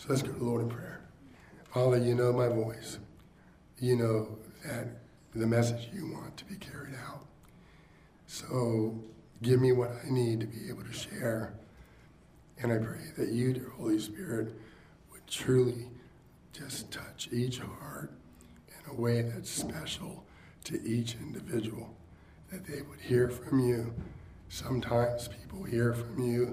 let's go to the Lord in prayer. Father, you know my voice. You know that the message you want to be carried out. So give me what I need to be able to share. And I pray that you, dear Holy Spirit, would truly just touch each heart in a way that's special to each individual, that they would hear from you. Sometimes people hear from you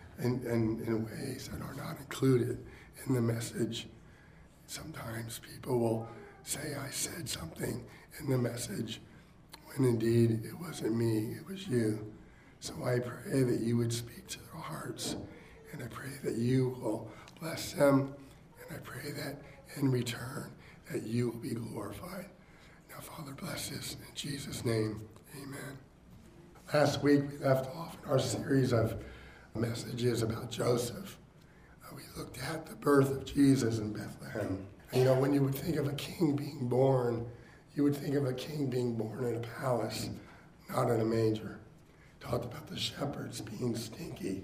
in ways that are not included in the message. Sometimes people will say, I said something in the message, when indeed it wasn't me, it was you. So I pray that you would speak to their hearts, and I pray that you will bless them, and I pray that in return that you will be glorified. Now, Father, bless this in Jesus' name. Amen. Last week we left off in our series of messages about Joseph. We looked at the birth of Jesus in Bethlehem. And, when you would think of a king being born, you would think of a king being born in a palace, not in a manger. Talked about the shepherds being stinky.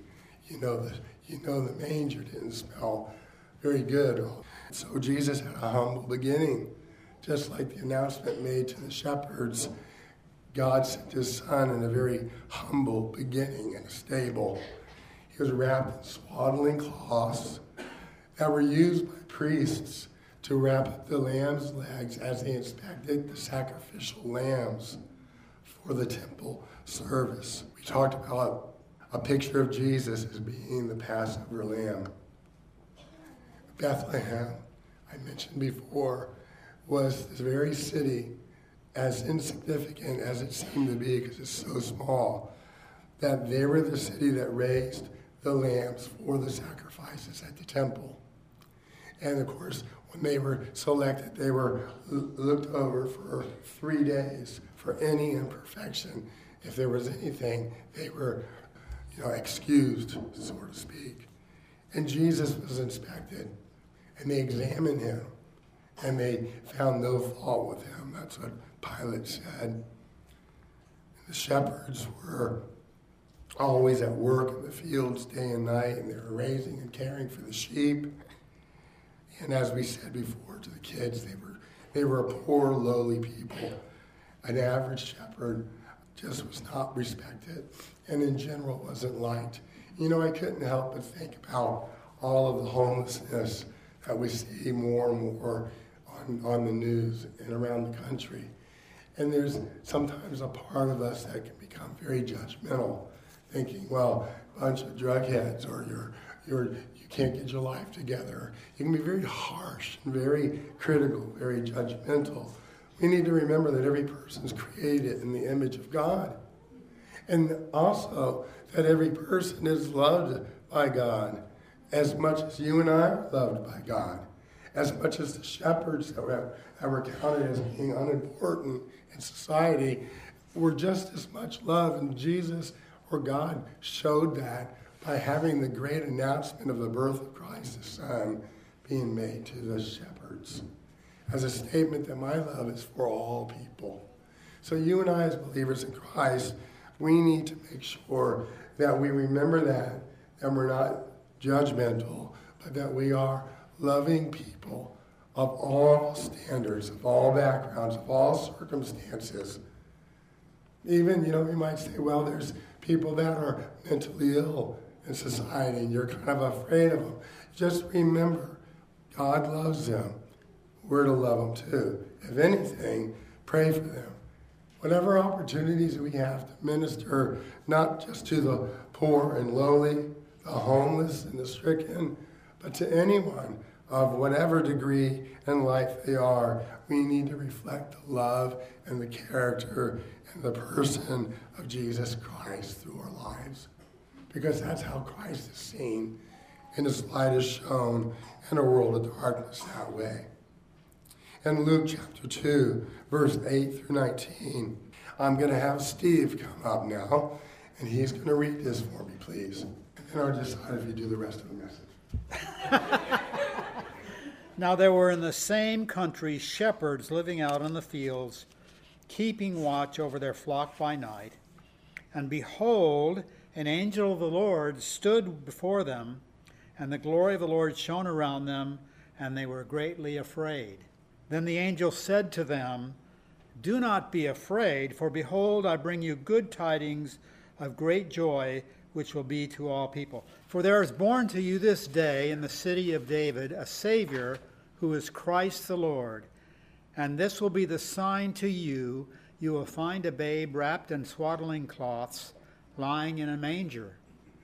The manger didn't smell very good. So Jesus had a humble beginning. Just like the announcement made to the shepherds, God sent his son in a very humble beginning in a stable. He was wrapped in swaddling cloths that were used by priests to wrap up the lamb's legs as they inspected the sacrificial lambs for the temple service. We talked about a picture of Jesus as being the Passover lamb. Bethlehem, I mentioned before, was this very city, as insignificant as it seemed to be because it's so small, that they were the city that raised the lambs for the sacrifices at the temple. And of course, when they were selected, they were looked over for 3 days for any imperfection. If there was anything, they were, excused, so to speak. And Jesus was inspected, and they examined him, and they found no fault with him. That's what Pilate said. And the shepherds were always at work in the fields day and night, and they were raising and caring for the sheep. And as we said before to the kids, they were a poor, lowly people. An average shepherd just was not respected, and in general wasn't liked. I couldn't help but think about all of the homelessness that we see more and more on the news and around the country. And there's sometimes a part of us that can become very judgmental, thinking, well, a bunch of drug heads, or you can't get your life together. You can be very harsh and very critical, very judgmental. We need to remember that every person is created in the image of God. And also that every person is loved by God as much as you and I are loved by God. As much as the shepherds that were counted as being unimportant in society were just as much love. And Jesus, or God, showed that by having the great announcement of the birth of Christ, the Son, being made to the shepherds as a statement that my love is for all people. So you and I, as believers in Christ, we need to make sure that we remember that we're not judgmental, but that we are loving people of all standards, of all backgrounds, of all circumstances. Even, we might say, well, there's people that are mentally ill in society, and you're kind of afraid of them. Just remember, God loves them. We're to love them too. If anything, pray for them. Whatever opportunities we have to minister, not just to the poor and lowly, the homeless and the stricken, but to anyone of whatever degree in life they are, we need to reflect the love and the character and the person of Jesus Christ through our lives. Because that's how Christ is seen, and his light is shown in a world of darkness that way. In Luke chapter 2, verse 8 through 19, I'm going to have Steve come up now, and he's going to read this for me, please. And then I'll decide if you do the rest of the message. Now there were in the same country shepherds living out in the fields, keeping watch over their flock by night. And behold, an angel of the Lord stood before them, and the glory of the Lord shone around them, and they were greatly afraid. Then the angel said to them, "Do not be afraid, for behold, I bring you good tidings of great joy, which will be to all people. For there is born to you this day in the city of David a Savior, who is Christ the Lord. And this will be the sign to you: you will find a babe wrapped in swaddling cloths, lying in a manger."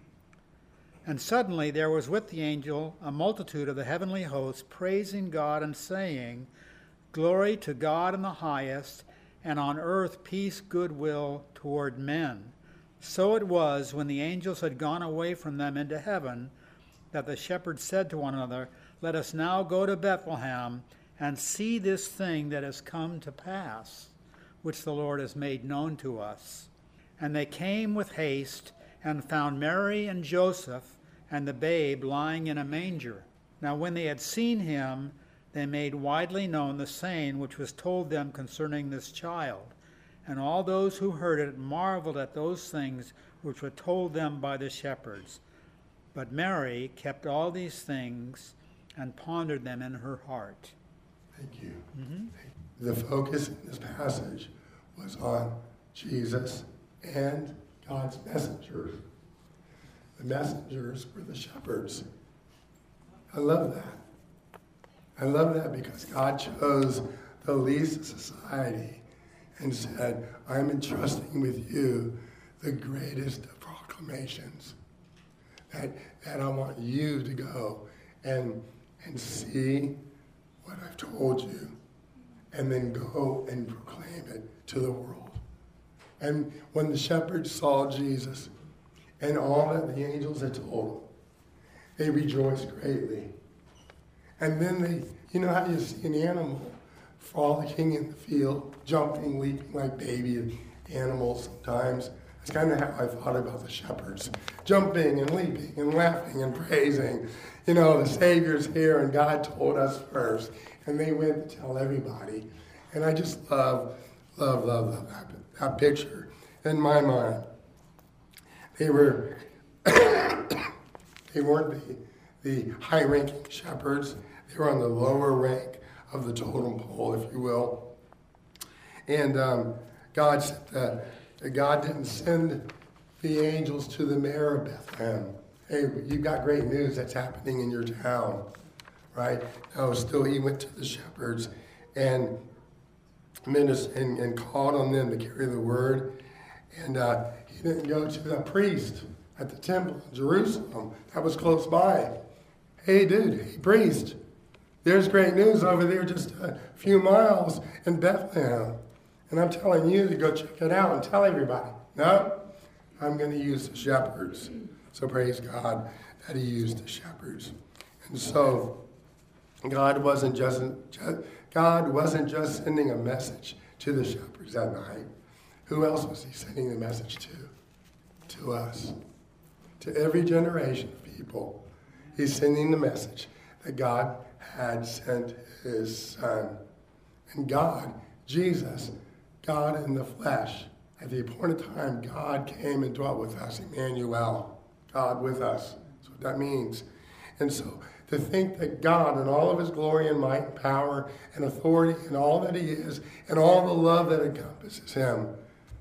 And suddenly there was with the angel a multitude of the heavenly hosts, praising God and saying, "Glory to God in the highest, and on earth peace, goodwill toward men." So it was, when the angels had gone away from them into heaven, that the shepherds said to one another, "Let us now go to Bethlehem and see this thing that has come to pass, which the Lord has made known to us." And they came with haste and found Mary and Joseph and the babe lying in a manger. Now when they had seen him, they made widely known the saying which was told them concerning this child. And all those who heard it marveled at those things which were told them by the shepherds. But Mary kept all these things and pondered them in her heart. Thank you. The focus in this passage was on Jesus and God's messengers. The messengers were the shepherds. I love that. I love that because God chose the least society and said, "I'm entrusting with you the greatest of proclamations. That I want you to go and see what I've told you, and then go and proclaim it to the world." And when the shepherds saw Jesus and all that the angels had told them, they rejoiced greatly. And then you know how you see an animal frolicking in the field, jumping, leaping like baby animals sometimes? That's kind of how I thought about the shepherds. Jumping and leaping and laughing and praising. You know, the Savior's here and God told us first. And they went to tell everybody. And I just love that picture in my mind. They weren't the high-ranking shepherds. They were on the lower rank of the totem pole, if you will. And God said that God didn't send the angels to the mayor of Bethlehem. Hey, you've got great news that's happening in your town, right? No, still he went to the shepherds and called on them to carry the word. And he didn't go to the priest at the temple in Jerusalem. That was close by. Hey, dude, hey, priest, there's great news over there just a few miles in Bethlehem. And I'm telling you to go check it out and tell everybody. No, I'm going to use the shepherds. So praise God that he used the shepherds. And so God wasn't just sending a message to the shepherds that night. Who else was he sending the message to? To us. To every generation of people. He's sending the message that God had sent his Son. And God, Jesus, God in the flesh, at the appointed time, God came and dwelt with us, Emmanuel, God with us. That's what that means. And so to think that God, in all of his glory and might and power and authority and all that he is and all the love that encompasses him,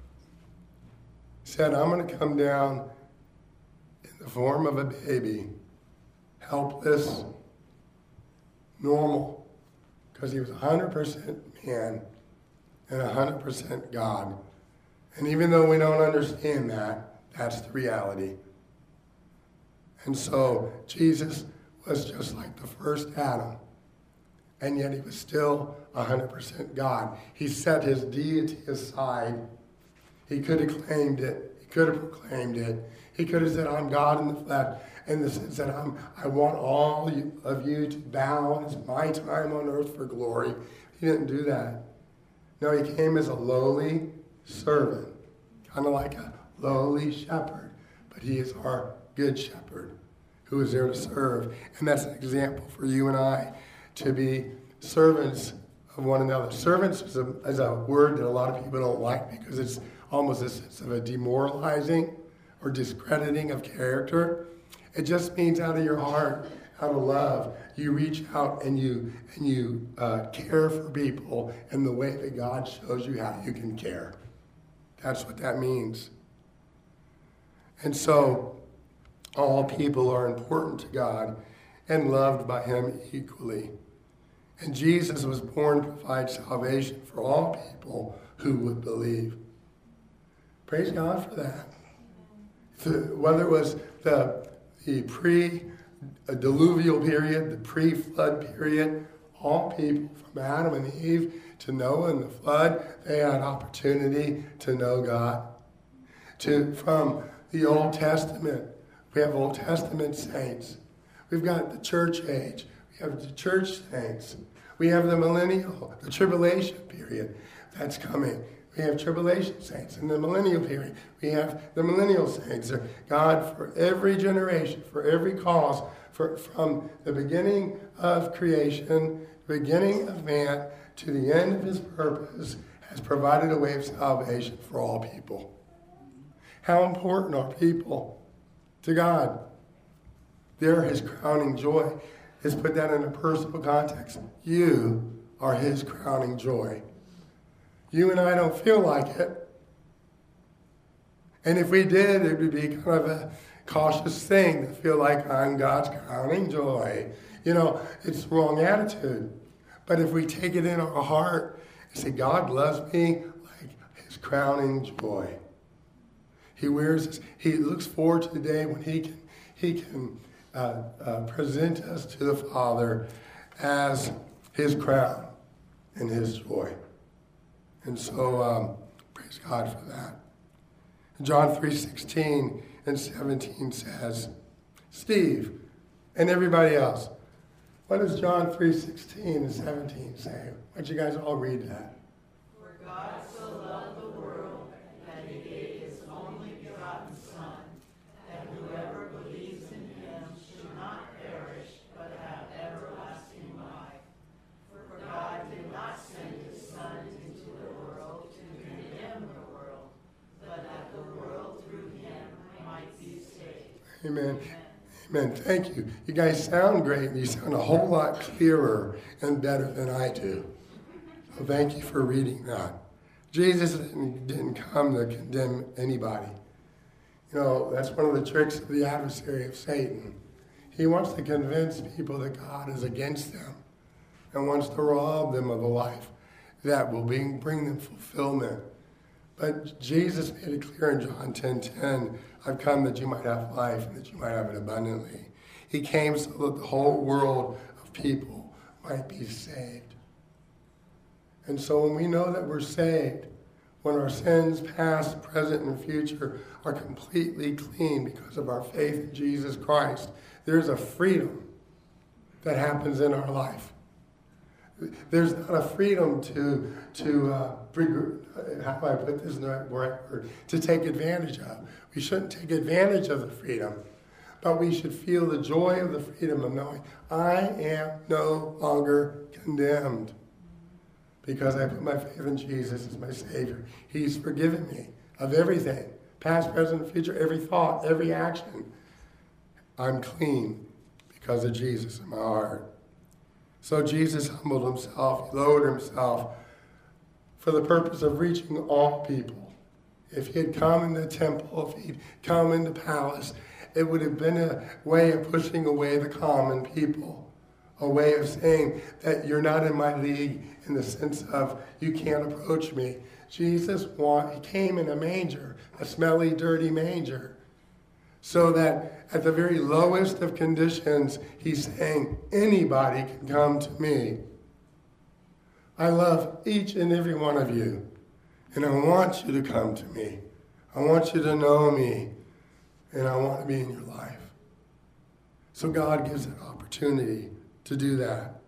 said, I'm going to come down in the form of a baby, helpless, normal, because he was 100% man and 100% God. And even though we don't understand that, that's the reality. And so Jesus was just like the first Adam, and yet he was still 100% God. He set his deity aside. He could have claimed it. He could have proclaimed it. He could have said, I'm God in the flesh, in the sense that I want all of you to bow. It's my time on earth for glory. He didn't do that. No, he came as a lowly servant, kind of like a lowly shepherd. But he is our good shepherd who is there to serve. And that's an example for you and I to be servants of one another. Servants is a word that a lot of people don't like because it's almost a sense of a demoralizing or discrediting of character. It just means out of your heart, out of love, you reach out and you care for people in the way that God shows you how you can care. That's what that means. And so, all people are important to God and loved by him equally. And Jesus was born to provide salvation for all people who would believe. Praise God for that. Whether it was the pre-diluvial period, the pre-flood period, all people from Adam and Eve to Noah and the flood, they had opportunity to know God. From the Old Testament, we have Old Testament saints. We've got the church age. We have the church saints. We have the millennial, the tribulation period that's coming. We have tribulation saints. In the millennial period, we have the millennial saints. God, for every generation, for every cause, from the beginning of creation, the beginning of man, to the end of his purpose, has provided a way of salvation for all people. How important are people to God? They're his crowning joy. Let's put that in a personal context. You are his crowning joy. You and I don't feel like it. And if we did, it would be kind of a cautious thing to feel like I'm God's crowning joy. You know, it's the wrong attitude. But if we take it in our heart and say, God loves me like his crowning joy. He looks forward to the day when he can present us to the Father as his crown and his joy. And so, praise God for that. John 3:16 and 17 says, Steve and everybody else, what does John 3:16 and 17 say? Why don't you guys all read that? For God so loved the world that he gave his only begotten Son, that whoever believes in him should not perish, but have everlasting life. For God did not send his Son into the world to condemn the world, but that the world through him might be saved. Amen. Amen. Thank you. You guys sound great. You sound a whole lot clearer and better than I do. So thank you for reading that. Jesus didn't come to condemn anybody. You know, that's one of the tricks of the adversary of Satan. He wants to convince people that God is against them and wants to rob them of a life that will bring them fulfillment. But Jesus made it clear in John 10:10, I've come that you might have life and that you might have it abundantly. He came so that the whole world of people might be saved. And so when we know that we're saved, when our sins, past, present, and future, are completely clean because of our faith in Jesus Christ, there's a freedom that happens in our life. There's not a freedom to how do I put this in the right word, to take advantage of. We shouldn't take advantage of the freedom, but we should feel the joy of the freedom of knowing I am no longer condemned because I put my faith in Jesus as my Savior. He's forgiven me of everything, past, present, future, every thought, every action. I'm clean because of Jesus in my heart. So Jesus humbled himself, he lowered himself for the purpose of reaching all people. If he had come in the temple, if he'd come in the palace, it would have been a way of pushing away the common people, a way of saying that you're not in my league in the sense of you can't approach me. Jesus he came in a manger, a smelly, dirty manger, so that at the very lowest of conditions, he's saying, anybody can come to me. I love each and every one of you, and I want you to come to me. I want you to know me, and I want to be in your life. So God gives an opportunity to do that.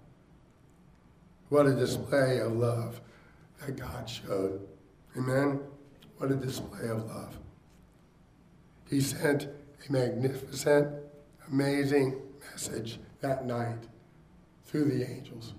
What a display of love that God showed. Amen? What a display of love. He sent a magnificent, amazing message that night through the angels.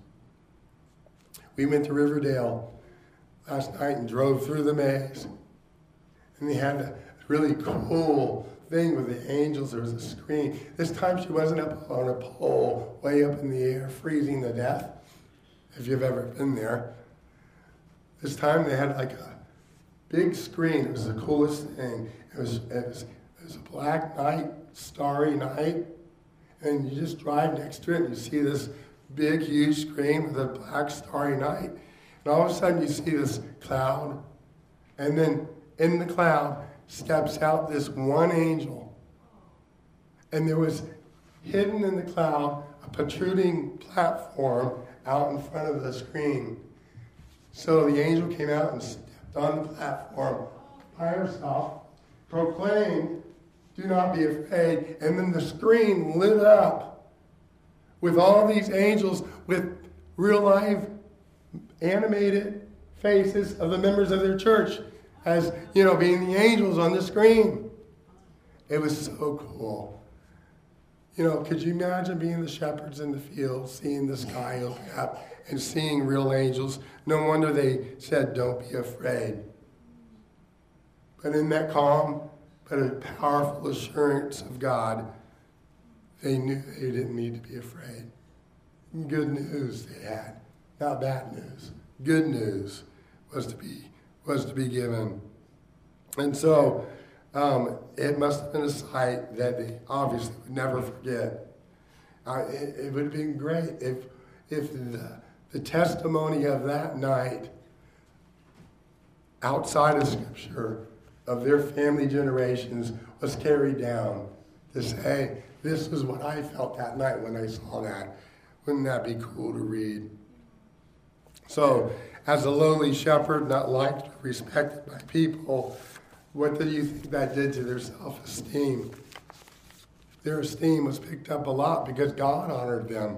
We went to Riverdale last night and drove through the maze. And they had a really cool thing with the angels. There was a screen. This time she wasn't up on a pole way up in the air freezing to death, if you've ever been there. This time they had like a big screen. It was the coolest thing. It was a black night, starry night, and you just drive next to it and you see this big, huge screen with a black, starry night. And all of a sudden you see this cloud, and then in the cloud steps out this one angel. And there was hidden in the cloud a protruding platform out in front of the screen. So the angel came out and stepped on the platform by herself, proclaimed, "Do not be afraid." And then the screen lit up with all these angels with real life animated faces of the members of their church as, being the angels on the screen. It was so cool. Could you imagine being the shepherds in the field, seeing the sky open up and seeing real angels? No wonder they said, "Don't be afraid." But in that calm, but a powerful assurance of God, they knew they didn't need to be afraid. Good news they had, not bad news. Good news was to be given. And so it must have been a sight that they obviously would never forget. It would have been great if the testimony of that night outside of Scripture of their family generations was carried down to say, "This is what I felt that night when I saw that." Wouldn't that be cool to read? So, as a lowly shepherd, not liked or respected by people, what do you think that did to their self-esteem? Their esteem was picked up a lot because God honored them.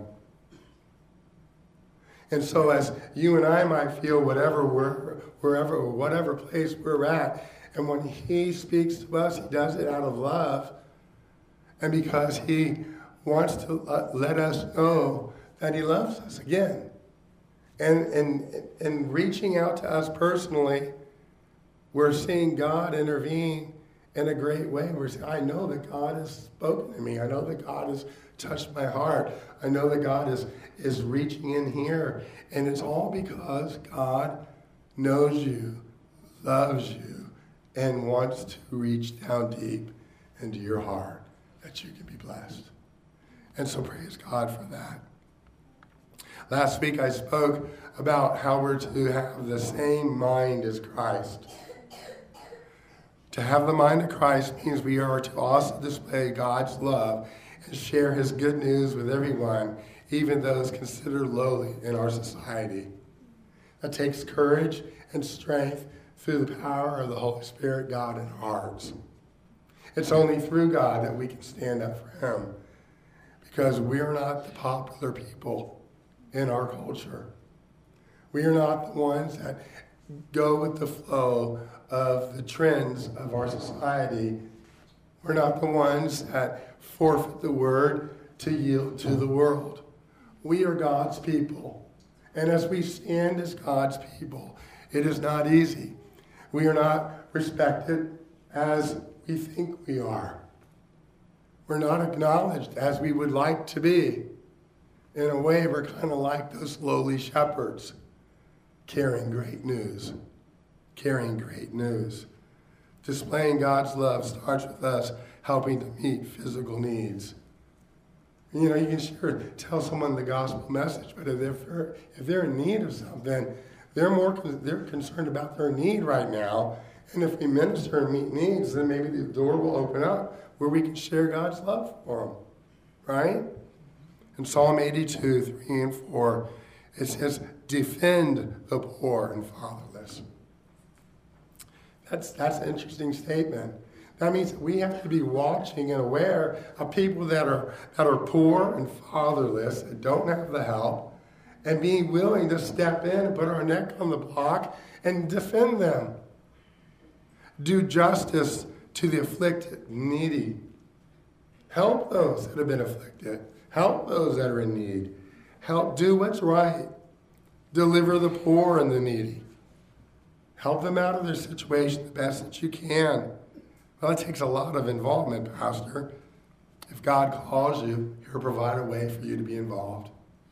And so as you and I might feel whatever place we're at, and when he speaks to us, he does it out of love, and because he wants to let us know that he loves us again. And reaching out to us personally, we're seeing God intervene in a great way. We're saying, "I know that God has spoken to me. I know that God has touched my heart. I know that God is reaching in here." And it's all because God knows you, loves you, and wants to reach down deep into your heart that you can be blessed. And so praise God for that. Last week I spoke about how we're to have the same mind as Christ. To have the mind of Christ means we are to also display God's love and share his good news with everyone, even those considered lowly in our society. That takes courage and strength through the power of the Holy Spirit, God, in our hearts. It's only through God that we can stand up for him, because we are not the popular people in our culture. We are not the ones that go with the flow of the trends of our society. We're not the ones that forfeit the word to yield to the world. We are God's people. And as we stand as God's people, it is not easy. We are not respected as we think we are. We're not acknowledged as we would like to be. In a way, we're kind of like those lowly shepherds, carrying great news. Carrying great news. Displaying God's love starts with us helping to meet physical needs. You can sure tell someone the gospel message, but if they're in need of something, they're concerned about their need right now. And if we minister and meet needs, then maybe the door will open up where we can share God's love for them, right? In Psalm 82, 3 and 4, it says, "Defend the poor and fatherless." That's an interesting statement. That means that we have to be watching and aware of people that are poor and fatherless, that don't have the help, and being willing to step in and put our neck on the block and defend them. Do justice to the afflicted, needy. Help those that have been afflicted. Help those that are in need. Help do what's right. Deliver the poor and the needy. Help them out of their situation the best that you can. Well, it takes a lot of involvement, Pastor. If God calls you, he'll provide a way for you to be involved.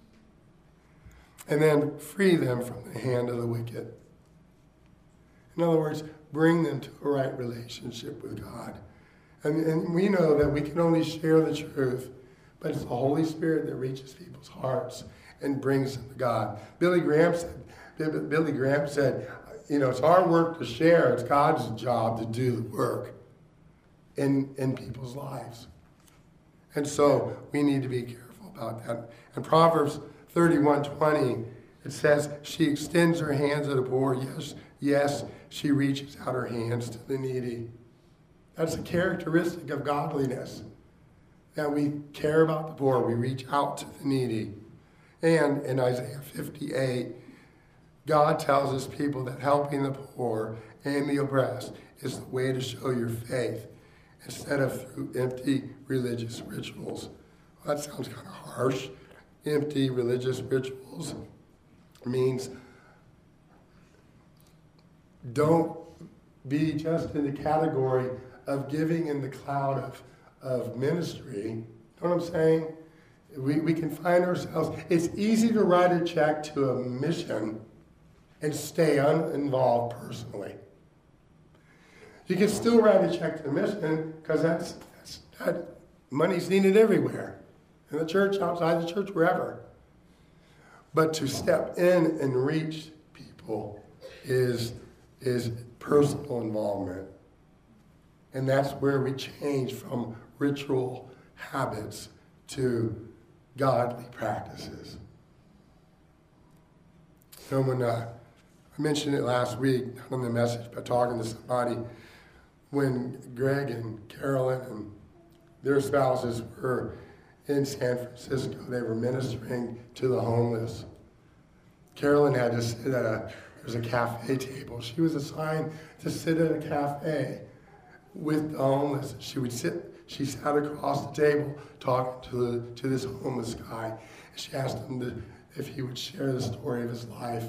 And then free them from the hand of the wicked. In other words, bring them to a right relationship with God. And we know that we can only share the truth, but it's the Holy Spirit that reaches people's hearts and brings them to God. Billy Graham said, it's our work to share. It's God's job to do the work in people's lives. And so we need to be careful about that. In Proverbs 31:20, it says, she extends her hands to the poor. Yes, she reaches out her hands to the needy. That's a characteristic of godliness, that we care about the poor. We reach out to the needy. And in Isaiah 58, God tells his people that helping the poor and the oppressed is the way to show your faith instead of through empty religious rituals. Well, that sounds kind of harsh. Empty religious rituals means don't be just in the category of giving in the cloud of ministry. You know what I'm saying? We can find ourselves, it's easy to write a check to a mission and stay uninvolved personally. You can still write a check to the mission because that money's needed everywhere. In the church, outside the church, wherever. But to step in and reach people is personal involvement. And that's where we change from ritual habits to godly practices. When I mentioned it last week, not on the message, but talking to somebody, when Greg and Carolyn and their spouses were in San Francisco, they were ministering to the homeless. Carolyn had to sit there was a cafe table. She was assigned to sit at a cafe with the homeless. She sat across the table talking to this homeless guy. She asked him if he would share the story of his life.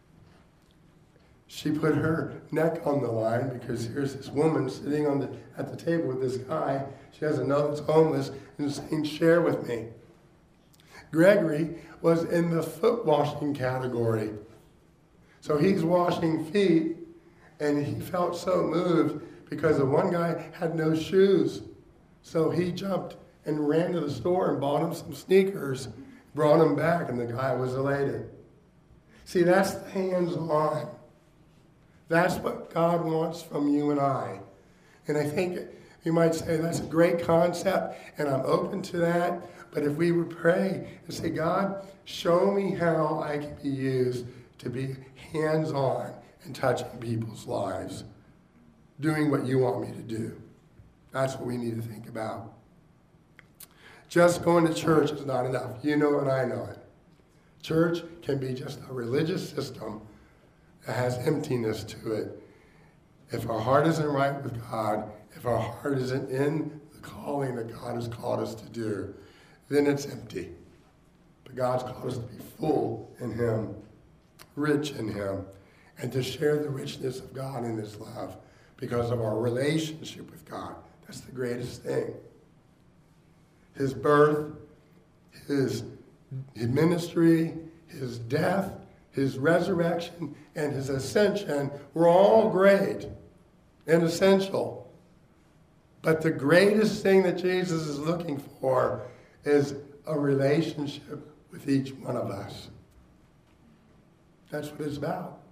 She put her neck on the line because here's this woman sitting at the table with this guy. She doesn't know that's homeless and saying, share with me. Gregory was in the foot washing category. So he's washing feet, and he felt so moved because the one guy had no shoes. So he jumped and ran to the store and bought him some sneakers, brought them back, and the guy was elated. See, that's the hands-on. That's what God wants from you and I. And I think you might say that's a great concept, and I'm open to that. But if we would pray and say, God, show me how I can be used to be hands-on and touching people's lives, doing what you want me to do. That's what we need to think about. Just going to church is not enough. You know it, I know it. Church can be just a religious system that has emptiness to it. If our heart isn't right with God, if our heart isn't in the calling that God has called us to do, then it's empty. But God's called us to be full in him, rich in him, and to share the richness of God in his love because of our relationship with God. That's the greatest thing. His birth, his ministry, his death, his resurrection, and his ascension were all great and essential. But the greatest thing that Jesus is looking for is a relationship with each one of us. That's what it's about.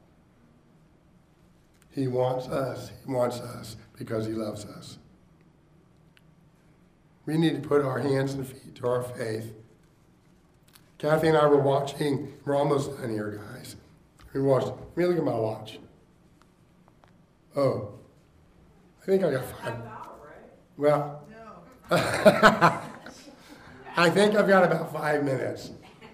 He wants us because he loves us. We need to put our hands and feet to our faith. Kathy and I were watching, we're almost done here, guys. Let me look at my watch. Oh, I think I got 5. Well, no. I think I've got about 5 minutes.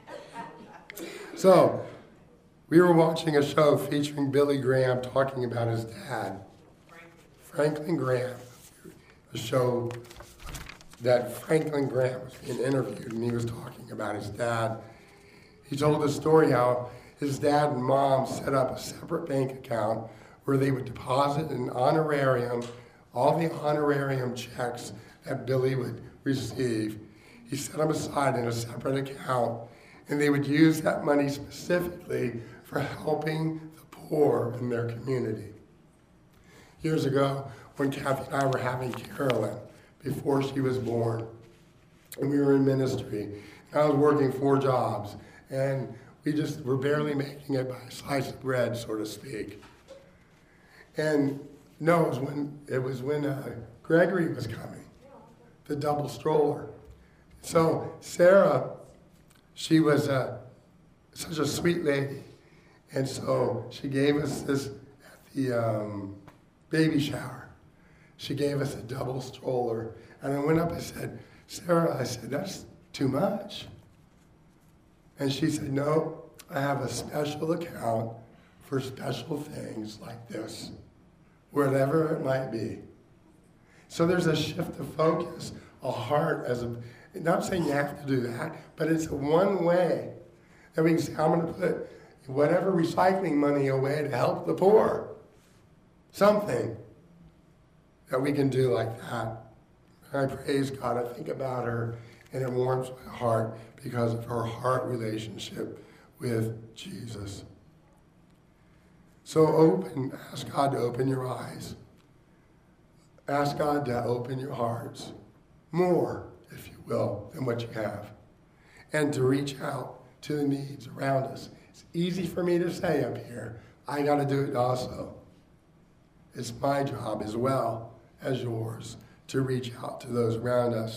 So, we were watching a show featuring Billy Graham talking about his dad. Franklin Graham. A show that Franklin Graham was being interviewed, and he was talking about his dad. He told the story how his dad and mom set up a separate bank account where they would deposit an honorarium all the honorarium checks that Billy would receive, he set them aside in a separate account, and they would use that money specifically for helping the poor in their community. Years ago, when Kathy and I were having Carolyn, before she was born, and we were in ministry, and I was working 4 jobs, and we just were barely making it by a slice of bread, so to speak. And no, it was when Gregory was coming, the double stroller. So Sarah, she was such a sweet lady, and so she gave us this at the baby shower. She gave us a double stroller, and I went up and said, Sarah, I said, that's too much. And she said, no, I have a special account for special things like this, whatever it might be. So there's a shift of focus, a heart not saying you have to do that, but it's one way that we can say, I'm going to put whatever recycling money away to help the poor. Something that we can do like that. And I praise God. I think about her, and it warms my heart because of her heart relationship with Jesus. So ask God to open your eyes. Ask God to open your hearts more, if you will, than what you have. And to reach out to the needs around us. It's easy for me to say up here. I got to do it also. It's my job as well as yours to reach out to those around us.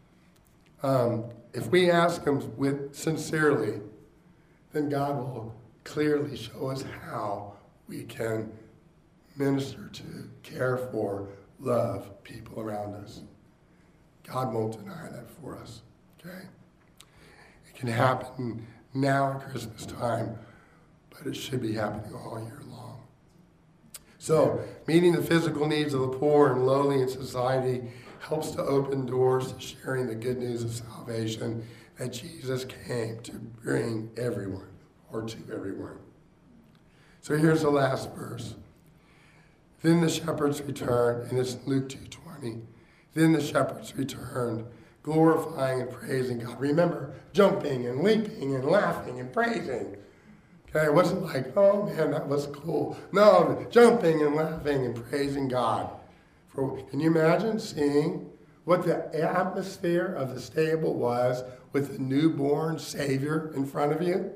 If we ask Him sincerely, then God will clearly show us how we can minister to, care for, love people around us. God won't deny that for us, okay? It can happen now at Christmas time, but it should be happening all year long. So, meeting the physical needs of the poor and lowly in society helps to open doors to sharing the good news of salvation that Jesus came to bring everyone, or to everyone. So here's the last verse. Then the shepherds returned, and it's Luke 2:20. Then the shepherds returned, glorifying and praising God. Remember, jumping and leaping and laughing and praising. Okay, it wasn't like, oh man, that was cool. No, jumping and laughing and praising God. Can you imagine seeing what the atmosphere of the stable was with the newborn Savior in front of you?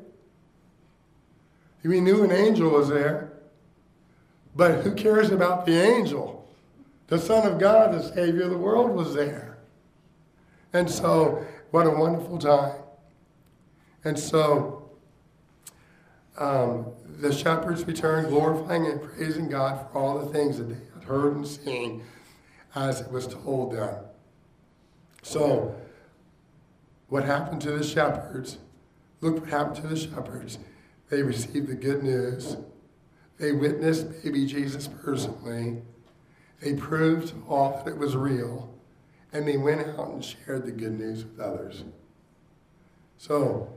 We knew an angel was there, but who cares about the angel? The Son of God, the Savior of the world, was there. And so, what a wonderful time. And so, the shepherds returned, glorifying and praising God for all the things that they had heard and seen as it was told them. So, what happened to the shepherds? Look what happened to the shepherds. They received the good news. They witnessed baby Jesus personally. They proved to all that it was real. And they went out and shared the good news with others. So,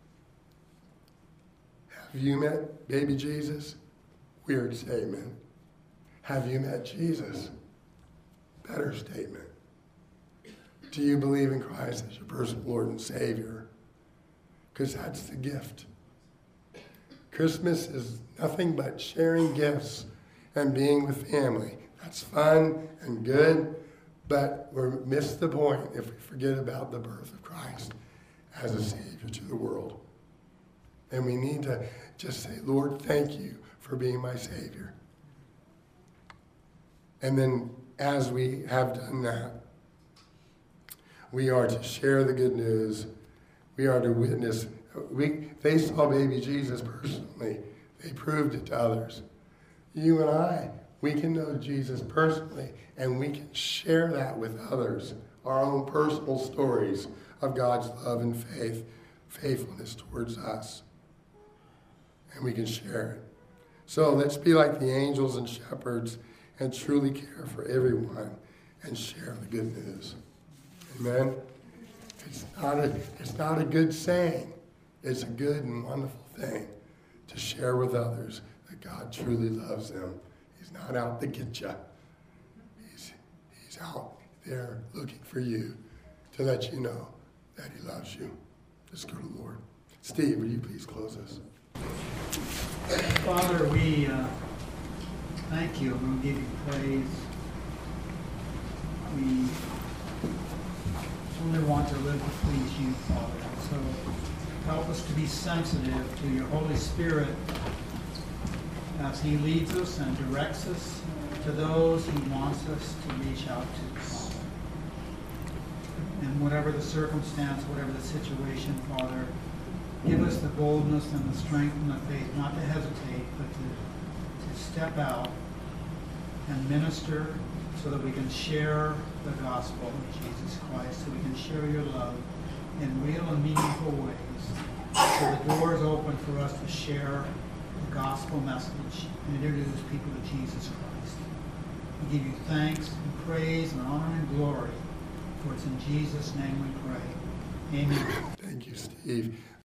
have you met baby Jesus? Weird statement. Have you met Jesus? Better statement. Do you believe in Christ as your personal Lord and Savior? Because that's the gift. Christmas is nothing but sharing gifts and being with family. That's fun and good, but we miss the point if we forget about the birth of Christ as a Savior to the world. And we need to just say, Lord, thank you for being my Savior. And then as we have done that, we are to share the good news. We are to witness. They saw baby Jesus personally. They proved it to others. You and I, we can know Jesus personally, and we can share that with others, our own personal stories of God's love and faithfulness towards us. And we can share it. So let's be like the angels and shepherds and truly care for everyone and share the good news. Amen? It's not a good saying. It's a good and wonderful thing to share with others that God truly loves them. He's not out to get you. out there looking for you to let you know that he loves you. Just go to the Lord. Steve, will you please close us? Father, we thank you and we give you praise. We only want to live to please you, Father. So help us to be sensitive to your Holy Spirit as he leads us and directs us to those he wants us to reach out to, Father. And whatever the circumstance, whatever the situation, Father, give us the boldness and the strength and the faith not to hesitate, but to step out and minister so that we can share the gospel of Jesus Christ, so we can share your love in real and meaningful ways. So the door is open for us to share the gospel message and introduce people to Jesus Christ. We give you thanks and praise and honor and glory, for it's in Jesus' name we pray. Amen. Thank you, Steve.